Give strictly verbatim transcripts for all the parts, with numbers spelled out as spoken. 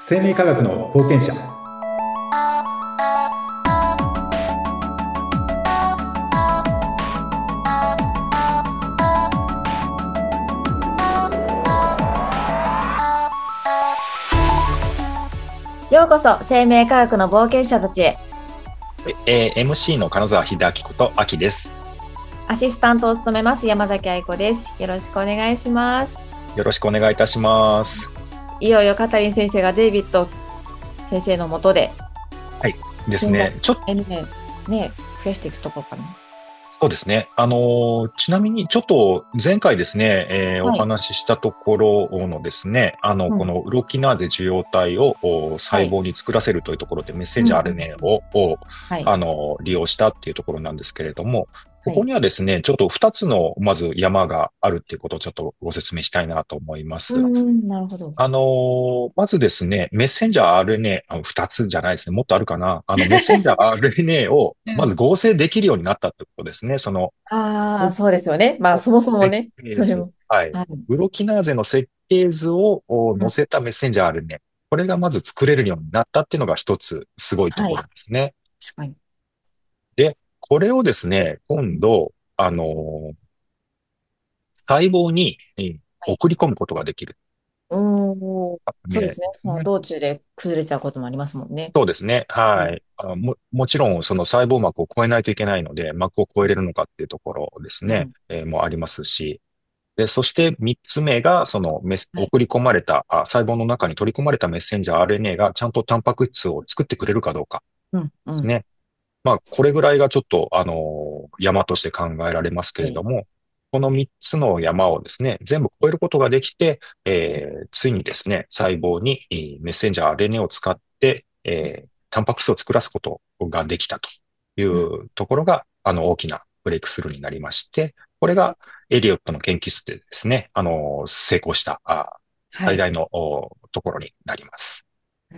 生命科学の冒険者。 ようこそ生命科学の冒険者たちへ。 えー、エムシー の金沢秀明こと秋です。 アシスタントを務めます山崎愛子です。よろしくお願いします。 よろしくお願いいたします。 いよいよカタリン先生がデイビッド先生の下で、 はいですね。ちょっとね、ね、増やしていくところかな。 そうですね。あのー、ちなみにちょっと前回ですね、えーはい、 お話ししたところのですね、あの、 うん、 このウロキナーゼ受容体を細胞に作らせるというところで、メッセンジャー アールエヌエー を、をはい、 あの利用したっていうところなんですけれども、こはい、 こにはですね、ちょっとふたつのまず山があるっていうことをちょっとご説明したいなと思いまうす。 ん、なるほど。 あのーまずですね、メッセンジャー アールエヌエー、あの、二つじゃないですね。もっとあるかな。あの、メッセンジャー アールエヌエー を、まずうん、 合成できるようになったってことですね。その、 ああ、そうですよね。まあ、そもそも設ね、 計図。 それも。 はい。 はい、 ウロキナーゼの設計図をおうん、 載せたメッセンジャー アールエヌエー。これがまず作れるようになったっていうのが一つすごいとはい、 ころですね。 確かに。 で、これをですね、今度、あのー細胞にえーはい、 送り込むことができる。 うーん、そうでね、 すね。その道中で崩れちゃうこともありますもんね。 そうですね。 うん、 はい。あも、もちろん、その細胞膜を超えないといけないので、膜を超えれるのかっていうところですね、 うん、 えーもありますし。で、そして三つ目が、そのメス、 はい、 送り込まれたあ、細胞の中に取り込まれたメッセンジャー アールエヌエー がちゃんとタンパク質を作ってくれるかどうかうん、うん、 ですね。まあ、これぐらいがちょっと、あのー山として考えられますけはい、 れども、この三つの山をですね、全部超えることができて、えーついにですね、細胞にえーメッセンジャー アールエヌエー を使って、えータンパク質を作らすことができたというん、 うところが、あの、大きなブレイクスルーになりまして、これがエリオットの研究室でですね、あの、成功した、あはい。 最大のおところになります。 うん、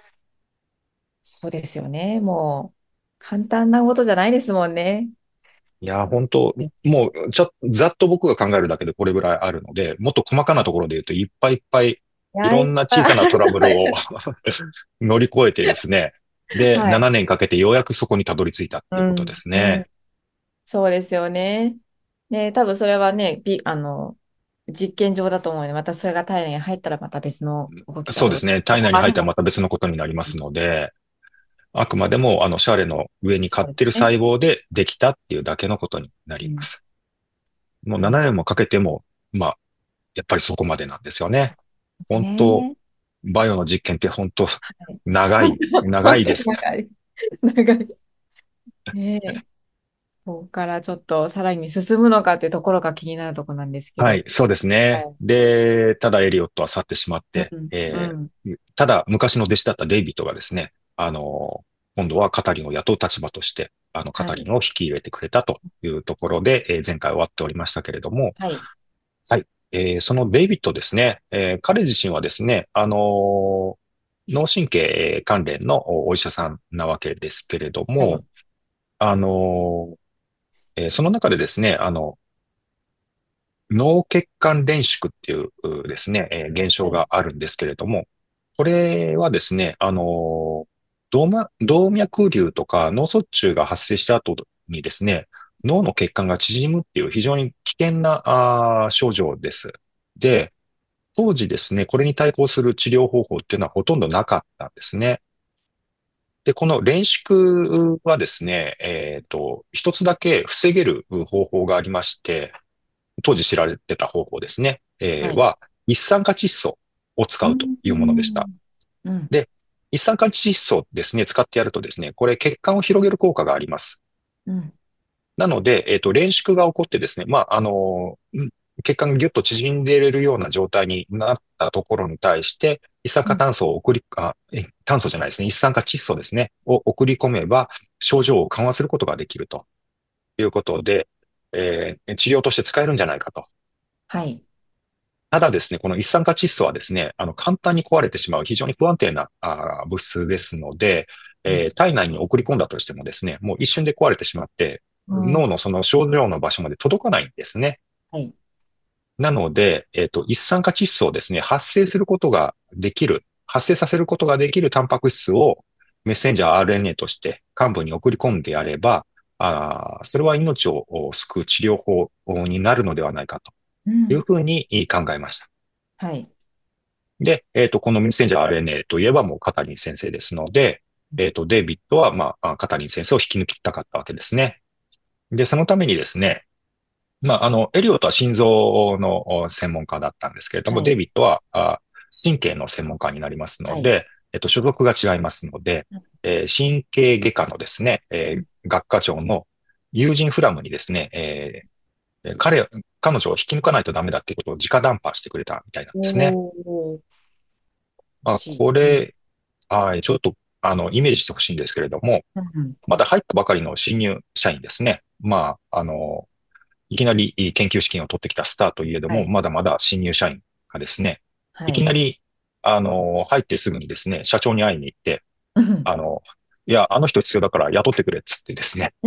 そうですよね。もう、簡単なことじゃないですもんね。 いや、本当もう、ちょ、ざっと僕が考えるだけでこれぐらいあるので、もっと細かなところで言うと、いっぱいいっぱい、 いや、いいろんなっぱい。 小さなトラブルを乗り越えてですね、で、 はい。 ななねんかけてようやくそこにたどり着いたっていうことでうん、 すね。 うん。そうですよね。ね、多分それはね、び、あの、実験場だと思うので、またそれが体内に入ったらまた別の動きが起こる。 そうですね。体内に入ったらまた別のことになりますので、あくまでも、あの、シャーレの上にそうですね。 飼ってる細胞でできたっていうだけのことになうん、 ります。もうなるほななねんもかけても、まあ、やっぱりそこまでなんですよね。 ど本当、 ね。 バイオの実験って本当、 はい。 長い、 本当、本当に長いです。 長い。長い。ねえ。ここからちょっとさらに進むのかっていうところが気になるところなんですけど。 はい、そうですね。 はい。 で、ただエリオットは去ってしまって、 うん、うえん。 ーただ昔の弟子だったデイビッドがですね、あの、今度はカタリンを雇う立場として、あの、カはい。 タリンを引き入れてくれたというところで、えー前回終わっておりましたけれども、 はい。 はい。えーそのデイビッドですね、えー彼自身はですね、あのー脳神経関連のお医者さんなわけですけれどはい。 も、あのーえーその中でですね、あの、脳血管連縮っていううですね、えー現象はい。 があるんですけれども、これはですね、あのー動脈、動脈瘤とか脳卒中が発生した後にですね、脳の血管が縮むっていう非常に危険なあー症状です。で、当時ですね、これに対抗する治療方法っていうのはほとんどなかったんですね。で、この連縮はですね、えっと、一つだけ防げる方法がありまして、当時知られてた方法ですね、えはい。 ーは、一酸化窒素を使うとうん。 いうものでした。 うん。 で、一酸化窒素ですね、使ってやるとですね、これ血管を広げる効果があります。 うん。 なので、えっと、連縮が起こってですね、まあ、あの、ん血管がギュッと縮んでいるような状態になったところに対して、一酸うん。 化炭素を送り、あ、え炭素じゃないですね、一酸化窒素ですね、を送り込めば、症状を緩和することができるということで、えー治療として使えるんじゃないかと。 はい。 ただですね、この一酸化窒素はですね、あの、簡単に壊れてしまう非常に不安定なあー物質ですので、 うん。 えー体内に送り込んだとしてもですね、もう一瞬で壊れてしまって、 うん。 脳のその症状の場所まで届かないんですね。 はい。 なので、えっと、一酸化窒素をですね、発生することができる発生させることができるタンパク質をメッセンジャー アールエヌエー として幹部に送り込んでやれば、あそれは命を救う治療法になるのではないかとうん。 いうふうに考えました。 はい。 で、えっと、このメッセンジャー アールエヌエー といえばもうカタリン先生ですので、えっと、デイビッドは、まあ、カタリン先生を引き抜きたかったわけですね。で、そのためにですね、まあ、あの、エリオットは心臓の専門家だったんですけれども、デイはい。 ビッドはあ神経の専門家になりますはい。 ので、えっと、所属が違いますので、えー神経外科のですね、えー学科長のユージン・フラムにですね、えー彼、彼女を引き抜かないとダメだっていうことを直談判してくれたみたいなんですね。 おー、 まあ、 し、うん。 これ、はい、ちょっと、あの、イメージしてほしいんですけれども、 うん。 まだ入ったばかりの新入社員ですね。まあ、あの、いきなり研究資金を取ってきたスターといえども、 はい。 まだまだ新入社員がですね、いきはい。 なり、あの、入ってすぐにですね、社長に会いに行って、 うん。 あの、いや、あの人必要だから雇ってくれっつってですね、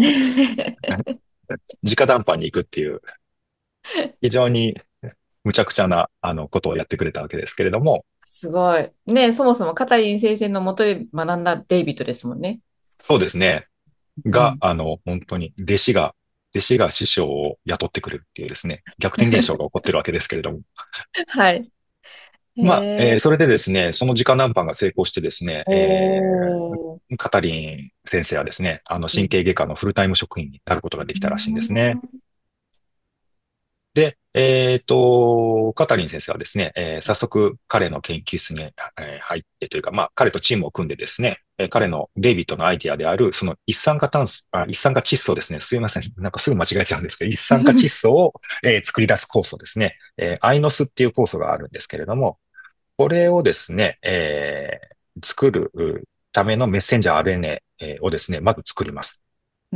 直談判に行くっていう、非常に無茶苦茶な、あの、ことをやってくれたわけですけれども、 すごい。ね、そもそもカタリン先生のもとで学んだデイビッドですもんね。 そうですね、が、 うん。 あの、本当に、弟子が、弟子が師匠を雇ってくるっていうですね、逆転現象が起こってるわけですけれども。 はい。へまあ、えーえ。 それでですね、その直談判が成功してですね、えおー。 ーカタリン先生はですね、あの、 うん。 神経外科のフルタイム職員になることができたらしいんですね。 うで、えっと、カタリン先生はですね、えー早速彼の研究室に、えー入ってというか、まあ、彼とチームを組んでですね、えー彼のデイビッドのアイディアである、その一酸化炭素、あ、一酸化窒素ですね。すいません。なんかすぐ間違えちゃうんですけど、一酸化窒ん。 素を、えー作り出す酵素ですね。えーアイノスっていう酵素があるんですけれども、これをですね、えー作るためのメッセンジャー アールエヌエー をですね、まず作ります。 うん。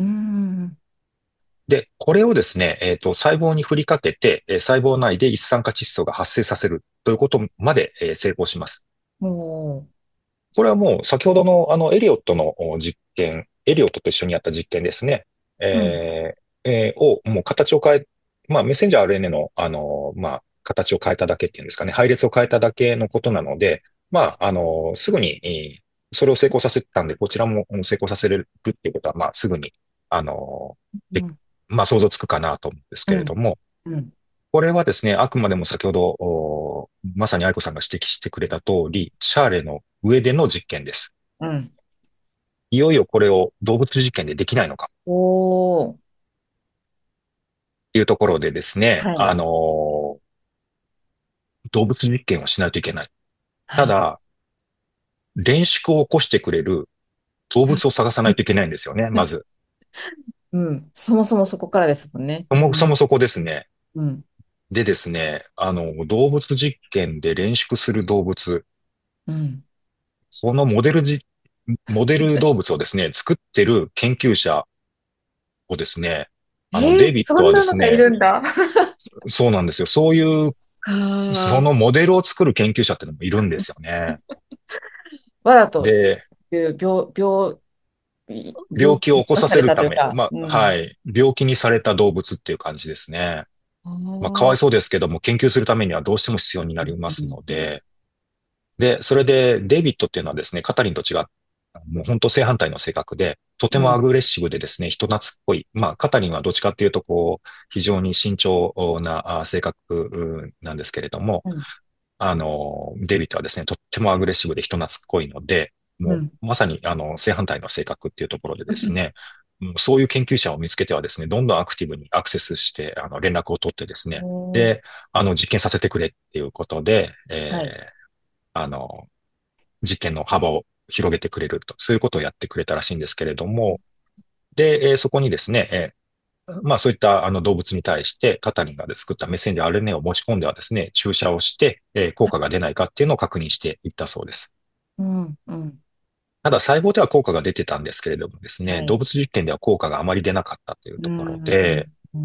で、これをですね、えっと、細胞に振りかけて、えー細胞内で一酸化窒素が発生させるということまで、えー成功します。 おー。 これはもう先ほどのあのエリオットのお実験、エリオットと一緒にやった実験ですね。 うん。 えーえーをもう形を変え、まあメッセンジャー アールエヌエー のあの、まあ形を変えただけっていうんですかね、配列を変えただけのことなので、まああの、すぐにえーそれを成功させたんで、こちらも成功させれるっていうことは、まあすぐに、あの、でうん。 まあ想像つくかなと思うんですうん。 けれども、 うん。 これはですね、あくまでも先ほど、おまさに愛子さんが指摘してくれた通り、シャーレの上での実験です。 うん。 いよいよこれを動物実験でできないのかおー。 っていうところでですね、 はい。 あのー動物実験をしないといけない。 はい。 ただ、連縮を起こしてくれる動物を探さないといけないんですよね、まず。 うん。そもそもそこからですもんね。 そもうん。 そもそこですね。 うん。 でですね、あの、動物実験で連縮する動物、 うん。 そのモデルじ、モデル動物をですね、作ってる研究者をですね、あの、 えー、 デイビッドはでそんなのがいすね、 るんだ。 そうなんですよ。そういう、そああ、 のモデルを作る研究者ってのもいるんですよね。 わざとで、 いう病、病、病病気を起こさ気化されせるため、 たというか、 まあ、 うん。 はい、病気にされた動物っていう感じですね。 あまあ、かわいあ、 そうですけども、研究するためにはどうしても必要になうんりますうんうんので、で、それで、デイビッドっていうのはですね、カタリンと違って、もう本当正反対の性格で、とてもアグレッシブでですね、人懐っこい。まあ、カタリンはどっちかっていうと、こう、非常に慎重なあ性格なんですけれども、 うんあの、デイビッドはですね、とってもアグレッシブで人懐っこいので、もうんう、まさに、あの、正反対の性格っていうところでですね、うんそういう研究者を見つけてはですね、どんどんアクティブにアクセスして、あの、連絡を取ってですね、 おー。 で、あの、実験させてくれっていうことで、 はい。 えーあの、実験の幅を広げてくれると、そういうことをやってくれたらしいんですけれども、で、えーそこにですね、えーまあそういったあの動物に対してカタリンが作ったメッセンジャー アールエヌエー を持ち込んではですね、注射をして、えー効果が出ないかっていうのを確認していったそうです。 うん、うん。 ただ細胞では効果が出てたんですけれどもですね、動はい。 物実験では効果があまり出なかったといううところん、 で、 うん。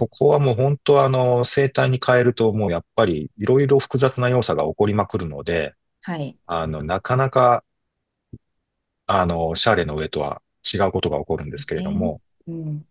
まあここはもう本当あの生態に変えるともうやっぱりいろいろ複雑な要素が起こりまくるので、 はい。 あのなかなかあのシャーレの上とは違うことが起こるんですけれどね。 も、 うん。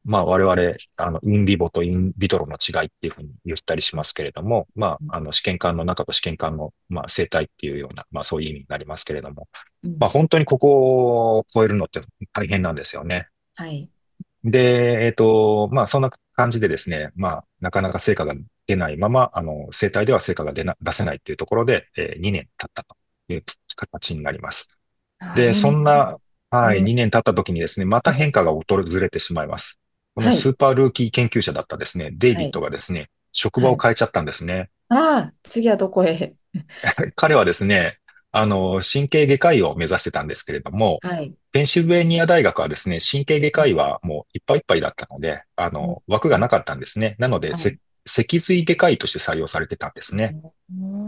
まあ我々、あの、インビボとインビトロの違いっていうふうに言ったりしますけれども、まあ、あの、試験管の中と試験管の、まあ、生態っていうような、まあそういう意味になりますけれども、 うん。 まあ本当にここを超えるのって大変なんですよね。 はい。 で、えっと、まあそんな感じでですね、まあなかなか成果が出ないまま、あの、生態では成果が出な、出せないっていうところで、えー、にねん経ったという形になります。 あー、 で、そにねん。 んな、はい、 うん。 にねん経った時にですね、また変化が訪れてしまいます。このはい。 スーパールーキー研究者だったですね、デイビッはい。 ドがですね、職場はい。 を変えちゃったんですね。 ああ、次はどこへ？ 彼はですね、あの、神経外科医を目指してたんですけれども、 はい。 ペンシルベニア大学はですね、神経外うん。 科医はもういっぱいいっぱいだったので、あうん。 の、枠がなかったんですね。なので、せはい。 脊髄外科医として採用されてたんですね。 うん。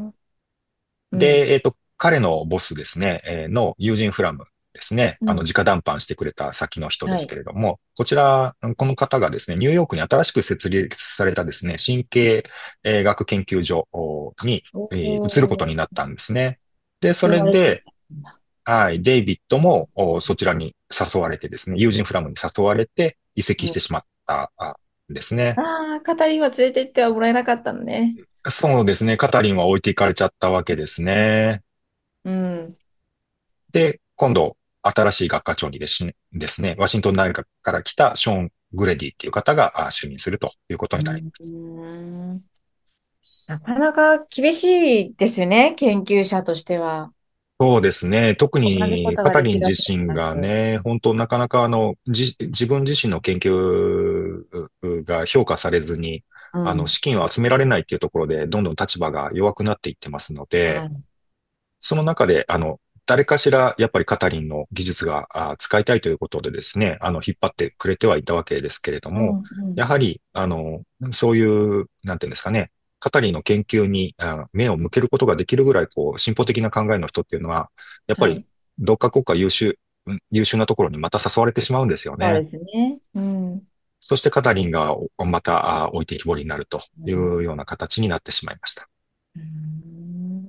うん。 で、えっと、彼のボスですね、えーのユージン・フラムですね、あの、 うん。 直談判してくれた先の人ですけはい。 れども、こちら、この方がですね、ニューヨークに新しく設立されたですね、神経えー学研究所に、 おえー移ることにお、 なったんですね。で、そそれはあれでれで、 すんだ。 はい、デイビッドもおそちらに誘われてですね、ユージン・フラムに誘われて移籍うん。 してしまったあんですね。 ああ、カタリンは連れて行ってはもらえなかったのね。 そうですね、カタリンは置いていかれちゃったわけですね。 うん。 で、今度、新しい学科長にですね、ですね、ワシントン大学から来たショーン・グレディっていう方があ就任するということうになります。 ん。なかなか厳しいですよね、研究者としては。 そうですね。特同じこにとがカタリン自できるわけで身もなく。 がね、本当なかなかあの、じ、自分自身の研究が評価されずに、あの、 うん。 資金を集められないっていうところで、どんどん立場が弱くなっていってますので、 はい。 その中で、あの、誰かしら、やっぱりカタリンの技術があ使いたいということでですね、あの、引っ張ってくれてはいたわけですけれども、 うん、うん。 やはり、あの、そういう、なんていうんですかね、カタリンの研究にあ目を向けることができるぐらい、こう、進歩的な考えの人っていうのは、やっぱり、 はい。 どっか国家優秀、うん優秀なところにまた誘われてしまうんですよね。 そうですね。うん。 そしてカタリンがおまたあ置いてきぼりになるというん。 うような形になってしまいました。 うん。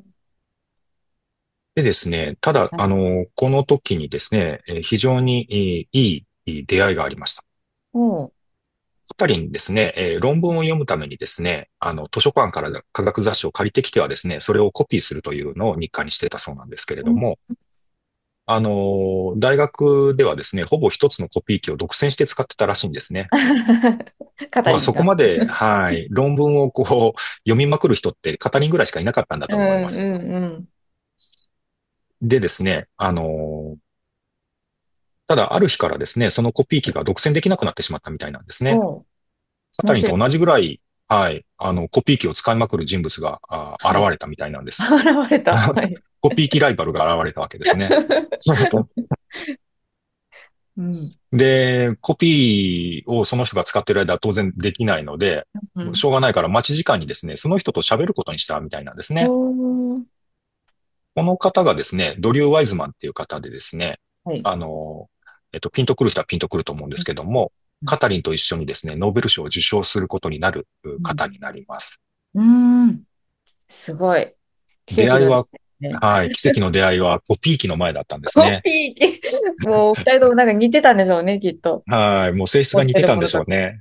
でですね、ただ、 はい。 あの、この時にですね、えー非常にいいいい出会いがありました。 おう。 カタリンですね、えー論文を読むためにですね、あの、図書館から科学雑誌を借りてきてはですね、それをコピーするというのを日課にしてたそうなんですけれうん。 ども、あの、大学ではですね、ほぼ一つのコピー機を独占して使ってたらしいんですね。 カタまあそこリンが。 まで、はい、論文をこう、読みまくる人ってカタリンぐらいしかいなかったんだうん、 と思います。 うん、うん。 でですね、あの、ただある日からですね、そのコピー機が独占できなくなってしまったみたいなんですね。 おう。 カタリンとなぜ？ 同じぐらい、はい、あの、コピー機を使いまくる人物があはい。 現れたみたいなんです。 現れた。はい。 コピー機ライバルが現れたわけですね。 うん。 で、コピーをその人が使っている間は当然できないので、 うん。 しょうがないから待ち時間にですね、その人と喋ることにしたみたいなんですね。 おー。 この方がですね、ドリュー・ワイズマンっていう方でですね、 はい。 あの、えっと、ピンとくる人はピンとくると思うんですけども、カタリンと一緒にですね、ノーベル賞を受賞することになるうん。 方になります。 うん。うーん。すごい。奇跡の出出会いは、 会いね。 はい、奇跡の出会いはコピー機の前だったんですコね。 ピー機。もう、二人ともなんか似てたんでしょうね、きっと。 はい、もう性質持ってが似てたんでるものが。 しょうね。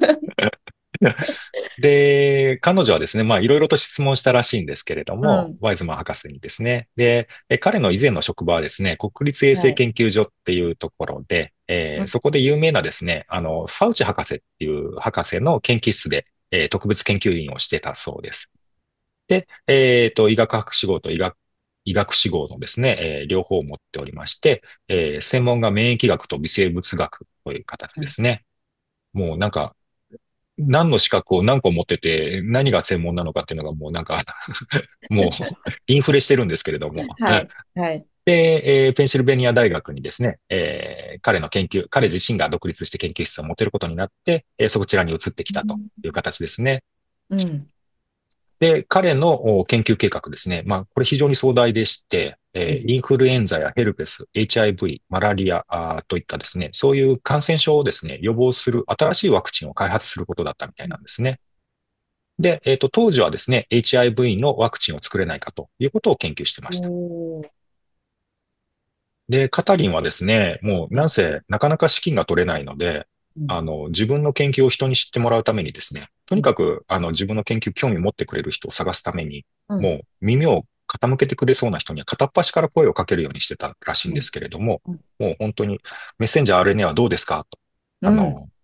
で、彼女はですね、まあいろいろと質問したらしいんですけれども、 うん。 ワイズマン博士にですね。で、え彼の以前の職場はですね、国立衛はい。 生研究所っていうところで、えうん。 ーそこで有名なですね、あの、ファウチ博士っていう博士の研究室で、えー特別研究員をしてたそうです。で、えっと、医学博士号と医学、医学士号のですね、えー両方を持っておりまして、えー専門が免疫学と微生物学という形うん。 ですね。もうなんか、何の資格を何個持ってて、何が専門なのかっていうのがもうなんかもうインフレしてるんですけれども。 はい。はい。 で、えーペンシルベニア大学にですね、えー彼の研究、彼自身が独立して研究室を持てることになって、えーそちらに移ってきたという形ですね。 うん。 で、彼のお研究計画ですね。まあ、これ非常に壮大でして、えーインフルエンザやヘルペス、エイチアイブイ、マラリアあーといったですね、そういう感染症をですね、予防する新しいワクチンを開発することだったみたいなんですね。で、えっと、当時はですね、エイチアイブイ のワクチンを作れないかということを研究してました。 おー。 で、カタリンはですね、もうはい。 なんせなかなか資金が取れないので、 うん、 あの、自分の研究を人に知ってもらうためにですね、とうん、 にかく、あの、自分の研究興味を持ってくれる人を探すために、 うん、 もう耳を傾けてくれそうな人には片っ端から声をかけるようにしてたらしいんうん、 ですけれども、 うん、 もう本当にメッセンジャー アールエヌエー はどうですかと、 うん、 あの、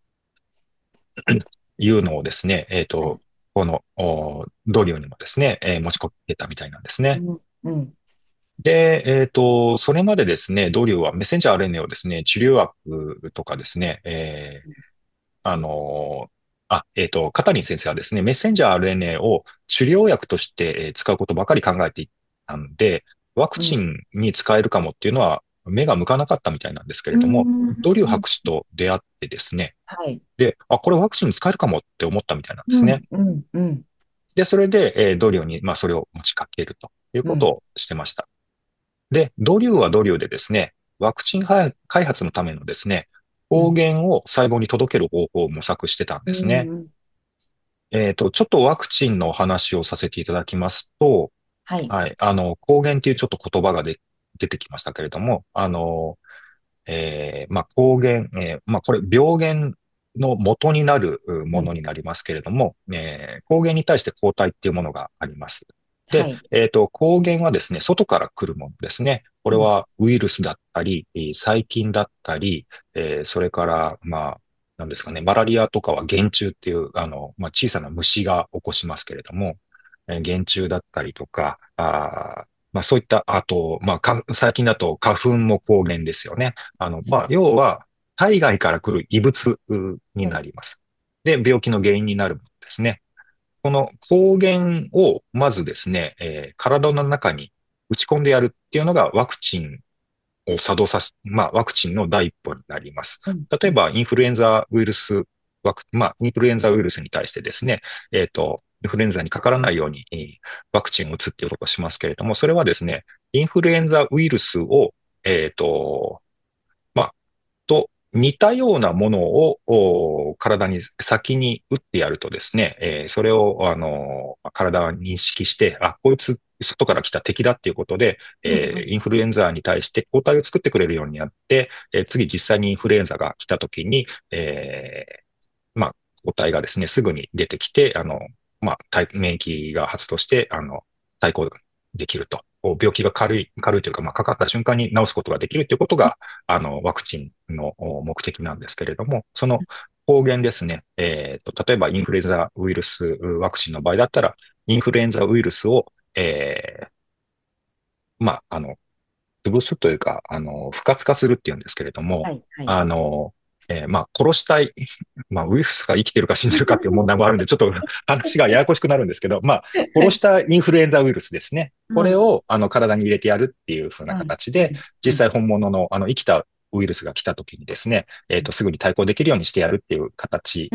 いうのをですね、えっと、 はい、 この、おドリューにもですね、えー持ち込めたみたいなんですね。 うん、うん、 で、えっと、それまでですね、ドリューはメッセンジャー アールエヌエー をですね、治療薬とかですね、えーあの、あ、えっと、カタリン先生はですね、メッセンジャー アールエヌエー を治療薬としてえー使うことばかり考えていたんで、ワクうん、 チンに使えるかもっていうのは目が向かなかったみたいなんですけれうども、ドリューん、 博士と出会ってですね、 はい。 で、あ、これワクチンに使えるかもって思ったみたいなんでうん、 すね。 うん、うん、 で、それで、えードリューに、まあ、それを持ちかけるといううん、 ことをしてました。で、ドリューはドリューでですね、ワクチン開発のためのですね、抗うん、 原を細胞に届ける方法を模索してたんうですね。 ん、 えっと、ちょっとワクチンのお話をさせていただきますと、 はい。 はい、あの、抗原っていうちょっと言葉がで出てきましたけれども、あの、えーまあ、抗原、えーまあ、これ病原の元になるうん、 ものになりますけれども、えー抗原に対して抗体っていうものがあります。で、 はい。 えっと、抗原はですね、外から来るものですね。これうん、 はウイルスだったり、えー細菌だったり、えーそれから、まあ、なんですかね、マラリアとかは原虫っていう、あの、まあ、小さな虫が起こしますけれども、えー原虫だったりとか、あーまあそういった、あと、まあか、最近だと花粉も抗原ですよね。あの、まあ、要は、体外から来る異物うにはい。 なります。で、病気の原因になるものですね。この抗原をまずですね、えー体の中に打ち込んでやるっていうのがワクチンを作動させ、まあ、ワクチンの第一歩になります。 うん、うん、 例えば、インフルエンザウイルスワク、まあ、インフルエンザウイルスに対してですね、えっと、インフルエンザにかからないように、えーワクチンを打つっていうことをしますけれども、それはですね、インフルエンザウイルスを、えっと、まあ、と似たようなものをお体に先に打ってやるとですね、えーそれを、あの、体は認識して、あ、こいつ外から来た敵だっていうことで、 うん、うえーん、 インフルエンザに対して抗体を作ってくれるようになって、えー次実際にインフルエンザが来た時に、えーまあ、抗体がですね、すぐに出てきて、あの、まあ、対免疫が発動して、あの、対抗できると。こう病気が軽い、軽いというか、まあ、かかった瞬間に治すことができるということが、あの、ワクチンの目的なんですけれども、その抗原ですね、えっと、例えばインフルエンザウイルスワクチンの場合だったら、インフルエンザウイルスを、えーまあ、あの、潰すというか、あの、不活化するっていうんですけれども、 はい、はい。 あの、えーまあ、殺したい、まあ、ウイルスが生きてるか死んでるかっていう問題もあるんで、ちょっと話がややこしくなるんですけど、まあ、殺したインフルエンザウイルスですね。こうん、 れを、あの、体に入れてやるっていう風なうん、 形で、 うん、うん、 実際本物の、あの、生きたウイルスが来た時にですね、えっと、すぐに対抗できるようにしてやるっていう形うん、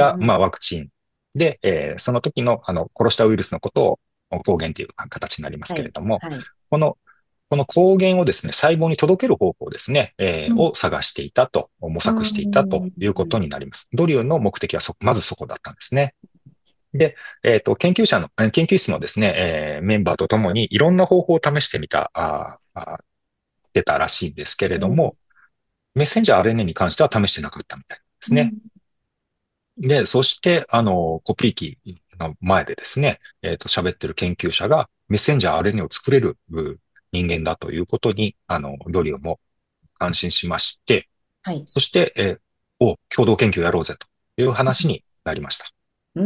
が、 うん、 まあ、ワクチンで、えーその時の、あの、殺したウイルスのことを抗原っていう形になりますはい、 けれども、 はい。 このこの抗原をですね、細胞に届ける方法ですね、えーうん、 を探していたと、模う索していたとん、 いうことになります。ドリューの目的はそ、まずそこだったんですね。で、えっと、研究者の、えー研究室のですね、えーメンバーとともにいろんな方法を試してみた、あーあー、出たらしいんですけれうん、 ども、メッセンジャー アールエヌエー に関しては試してなかったみたいですね。 うん、 で、そして、あの、コピー機の前でですね、えっと、喋ってる研究者がメッセンジャー アールエヌエー を作れるう人間だということに、あの、ドリューも感心しまして、 はい。 そして、えーお、共同研究やろうぜという話になりました。 うん、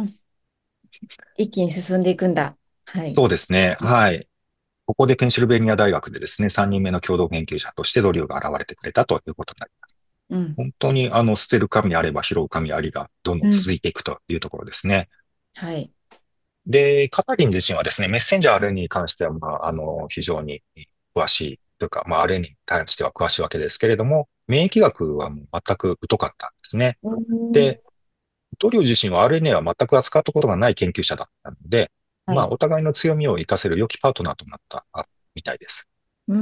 一気に進んでいくんだ。はい。 そうですね。はい。ここでペンシルベニア大学でですね、さんにんめの共同研究者としてドリューが現れてくれたということになります。 うん、 本当にあの、捨てる神あれば拾う神ありがどんどんうん、 続いていくというところですね。 はい。 で、カタリン自身はですね、メッセンジャー アールエヌエー に関しては、まあ、あの、非常に詳しいというか、まあ、アールエヌエー に関しては詳しいわけですけれども、免疫学はもう全く疎かったんですね。 うん、 で、ドリュー自身は アールエヌエー は全く扱ったことがない研究者だったので、まあ、 はい。 お互いの強みを活かせる良きパートナーとなったあみたいです。 うん、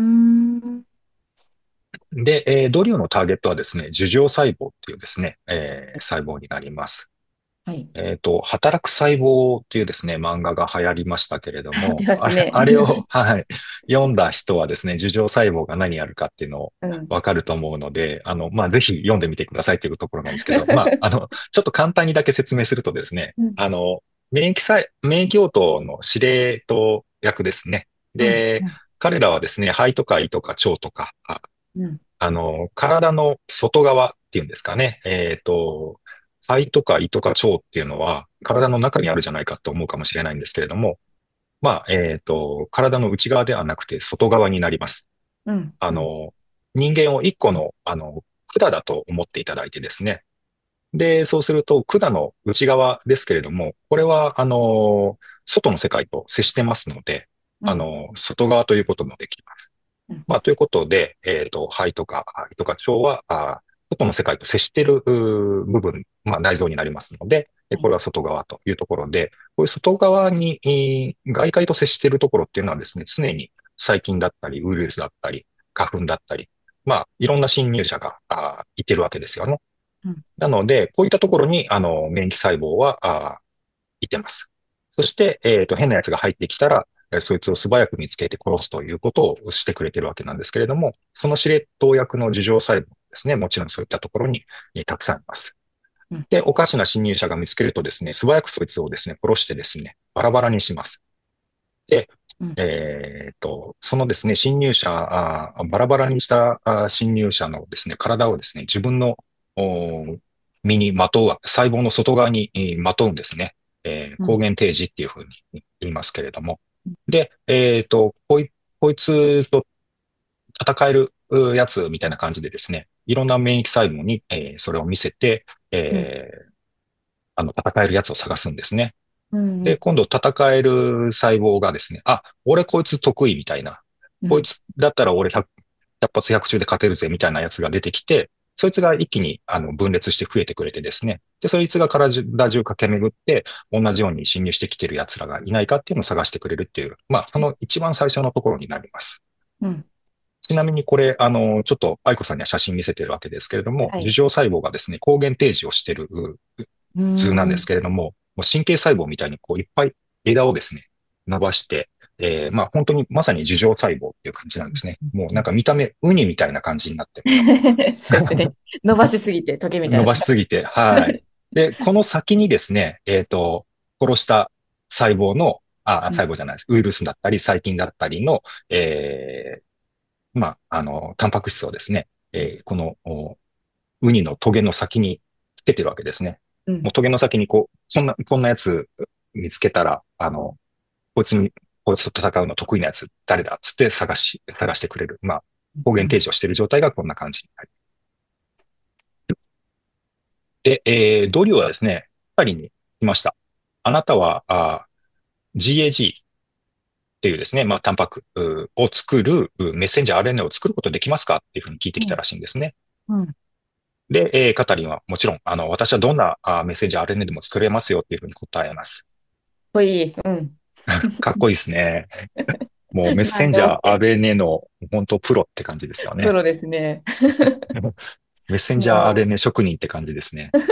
で、えードリューのターゲットはですね、樹状細胞っていうですね、えー細胞になります。 はい。 えっと、働く細胞っていうですね、漫画が流行りましたけれど合っても、あれ、 ますね。 あれを、はい、読んだ人はですね、樹状細胞が何やるかっていうのをうん。 わかると思うので、あの、まあ、ぜひ読んでみてくださいというところなんですけど、まあ、あの、ちょっと簡単にだけ説明するとですね、 うん。 あの、免疫細、免疫応答の司令塔役ですね。 うん。 で、 うん。 彼らはですね、肺とか胃とか腸とか、あうん。 あの、体の外側っていうんですかね。えっと、肺とか胃とか腸っていうのは体の中にあるじゃないかと思うかもしれないんですけれども、まあ、えっと、体の内側ではなくて外側になります。 うん。うん。 あの、人間を一個の、あの、管だと思っていただいてですね。で、そうすると管の内側ですけれども、これは、あの、外の世界と接してますので、 うん。 あの、外側ということもできます。 うん。 まあ、ということで、えっと、肺とか胃とか腸は、あ外の世界と接しているう部分、まあ、内臓になりますので、えはい。 これは外側というところで、こういう外側に、い外界と接しているところっていうのはですね、常に細菌だったり、ウイルスだったり、花粉だったり、まあ、いろんな侵入者があいてるわけですよね。 うん。 なので、こういったところに、あの、免疫細胞は、あいてます。そして、えっと、変なやつが入ってきたら、えそいつを素早く見つけて殺すということをしてくれてるわけなんですけれども、その司令塔役の樹状細胞ですね、もちろんそういったところに、えたくさんいます。 うん。 で、おかしな侵入者が見つけるとですね、素早くそいつをですね、殺してですね、バラバラにします。で、 うん。 えっと、そのですね、侵入者、あバラバラにしたあ侵入者のですね、体をですね、自分のお身にまとうわ、細胞の外側にえーまとうんですね。えーうん。 抗原提示っていうふうに言いますけれども。で、えっと、こい、こいつと戦えるうやつみたいな感じでですね、いろんな免疫細胞に、えーそれを見せて、 うん。 えーあの、戦えるやつを探すんですね。 うん。うで、 ん。 今度戦える細胞がですね、あ、俺こいつ得意みたいな。 うん。 こいつだったら俺ひゃく、発ひゃく中で勝てるぜみたいなやつが出てきて、そいつが一気にあの分裂して増えてくれてですね。で、そいつが体中駆け巡って、同じように侵入してきてる奴らがいないかっていうのを探してくれるっていう、まあ、その一番最初のところになります。 うん。 ちなみにこれ、あの、ちょっと愛子さんには写真見せてるわけですけれども、 はい。 樹状細胞がですね、抗原提示をしてるうー図なんですん。 けれども、もう神経細胞みたいにこういっぱい枝をですね、伸ばして、えー、まあ本当にまさに樹状細胞っていう感じなんですね。もうなんか見た目ウニみたいな感じになってます。 そうですね。伸ばしすぎて、トゲみたい伸になってます。 ばしすぎて、はい。で、この先にですね、えっと、殺した細胞の、あ、 うん。 細胞じゃないです。ウイルスだったり、細菌だったりの、えー、まあ、あの、タンパク質をですね、えーこの、ウニのトゲの先につけてるわけですね。 うん。 もうトゲの先にこう、そんな、こんなやつ見つけたら、あの、こいつに、こいつと戦うの得意なやつ誰だっつって探し、探してくれる。まあ、抗原うん。 提示をしている状態がこんな感じになります。で、えー、ドリューはですね、二人に来ました。あなたは、あ ジーエージー っていうですね、まあ、タンパクうを作るうメッセンジャー アールエヌエー を作ることできますかっていうふうに聞いてきたらしいんですね。 うん。 で、えー、カタリンはもちろん、あの、私はどんなあメッセンジャー アールエヌエー でも作れますよっていうふうに答えます。 ぽい。うん。 かっこいいですね。もうメッセなんでンジャー OK。 アールエヌエー の本当プロって感じですよね。 プロですね。 メッセンジャーもアールエヌエー 職人って感じですね。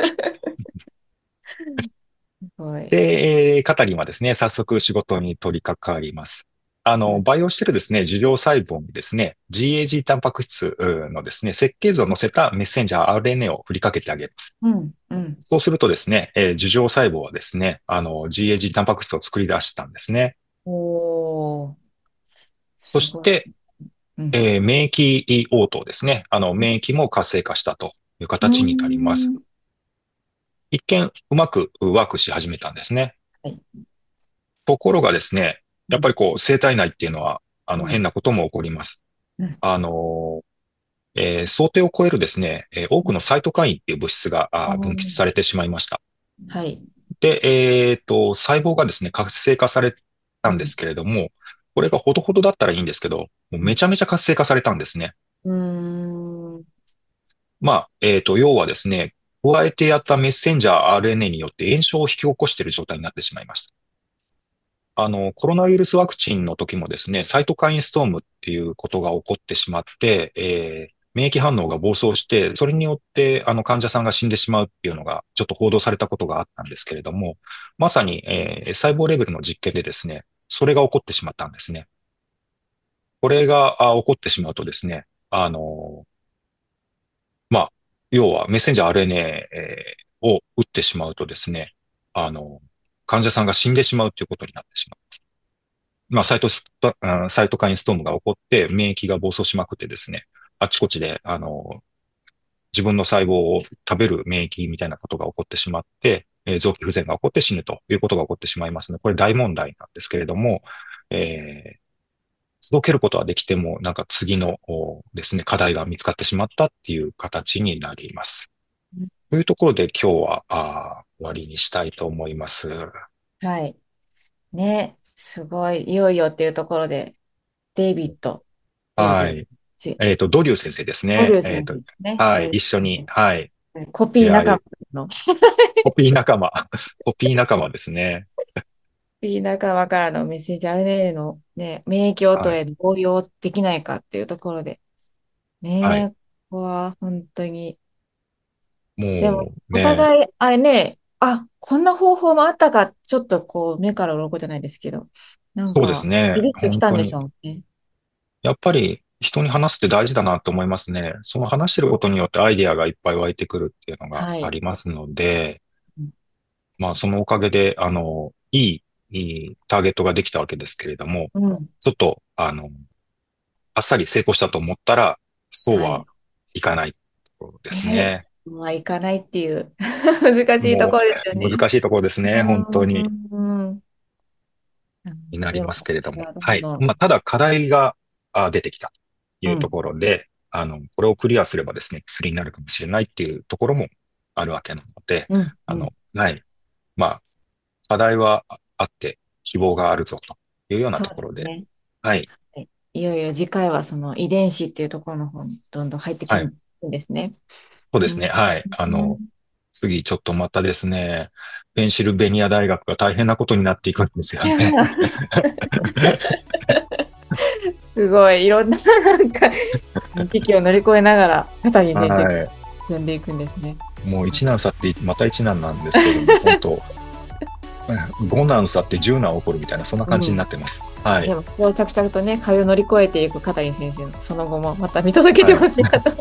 う、すごい。 で、えーカタリンはですね、早速仕事に取り掛かります。あの、 うん。 培養してるですね、樹状細胞にですね、ジーエージー タンパク質のですね、設計図を載せたメッセンジャー アールエヌエー を振りかけてあげます。 うん。うん。 そうするとですね、えー樹状細胞はですね、あの、ジーエージー タンパク質を作り出したんですね。 おー、 そすごい。 して、 うん。 えー免疫応答ですね。あの、免疫も活性化したといううー形になります。 ん。 一見うまくワークし始めたんですね。 はい。 ところがですね、 うん。 やっぱりこう、生体内っていうのは、あの、 うん。 変なことも起こります。 うん。 あの、えー想定を超えるですね、えー多くのサイトカインっていう物質があー分泌おー。 されてしまいました。 はい。 で、えっと、細胞がですね、活性化されたうん。 んですけれども、これがほどほどだったらいいんですけど、もうめちゃめちゃ活性化されたんですね。 うん。うーん。 まあ、えっと、要はですね、加えてやったメッセンジャー アールエヌエー によって炎症を引き起こしている状態になってしまいました。あの、コロナウイルスワクチンの時もですね、サイトカインストームっていうことが起こってしまって、えー免疫反応が暴走して、それによって、あの、患者さんが死んでしまうっていうのが、ちょっと報道されたことがあったんですけれども、まさに、えー細胞レベルの実験でですね、それが起こってしまったんですね。これが、あ、起こってしまうとですね、あの、まあ、要はメッセンジャー アールエヌエー えーを打ってしまうとですね、あの、患者さんが死んでしまうということになってしまう。まあ、サイトスト、あサイトカインストームが起こって免疫が暴走しまくってですね、あちこちで、あの、自分の細胞を食べる免疫みたいなことが起こってしまって、えー臓器不全が起こって死ぬということが起こってしまいますので、これ大問題なんですけれども、えー届けることはできても、なんか次のおですね、課題が見つかってしまったっていう形になります。というところで今日はあー終わりにしたいと思います。 はい。ね、すごい、いよいよっていうところで、デイビッド、デイビッド、 はい。 ちえっと、ドリュー先生ですね。 オリュウえっと、 先生ですね。 はい。 オリュウ一緒に、 先はい。 生。コピー仲間出会い、 の、 コピー仲間、コピー仲間ですね。 コピー仲間からのメッセージ アールエヌエー のね、免疫応答はい。 への応用できないかっていうところで、 はい。 ね、ここは本当に、でも、 もうね、 お互い、あれね、あ、こんな方法もあったか、ちょっとこう、目から鱗じゃないですけど、なんそうですか、ビね。 ビッときたんでし本当に。 ょうね。 やっぱり人に話すって大事だなと思いますね。その話してることによってアイデアがいっぱい湧いてくるっていうのがあはい。 りますので、 うん。 まあそのおかげで、あの、いい、いいターゲットができたわけですけれども、 うん。 ちょっと、あの、あっさり成功したと思ったら、そうははい。 いかないところですね、 ね。 そうはいかないっていう難しいともころですようね。 難しいところですね。本当に。 うん。なになりますでも、 けれども。 いやどはい。 んどん、 まあ、ただ課題があ出てきたというとうん。 ころで、あの、これをクリアすればですね、薬になるかもしれないっていうところもあるわけなので、 うん。うん。 あの、はい。まあ、課題はああって希望があるぞというようなそうところで、 ですね。 はい。 はい。いよいよ次回はその遺伝子っていうところの方にどんどん入ってくはい。 るんですね。 そうでうん。 すね。はい。あの、 うん。 次ちょっとまたですね、ペンシルベニア大学が大変なことになっていくんですよね。 すごい、いろんな、なんか、危機を乗り越えながら、片桐先生、 はい。 進んでいくんですね。 もう一難去ってまた一難なんですけれども、本当五難去って十難起こるみたいな、そんな感じにうん。 なってます。はい。 でも、こう着々とね、壁を乗り越えていく片桐先生のその後も、また見届けてはい。 ほしいなと。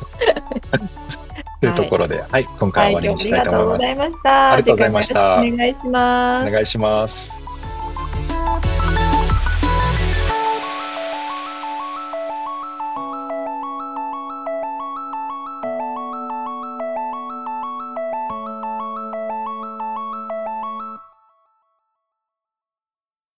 というはい。 ところで、はい。今回はい、 は終わり今日もありにしたいがとうござと思います。 いました。次回もよありがとうございました。 ろしくお願いします。 お願いします。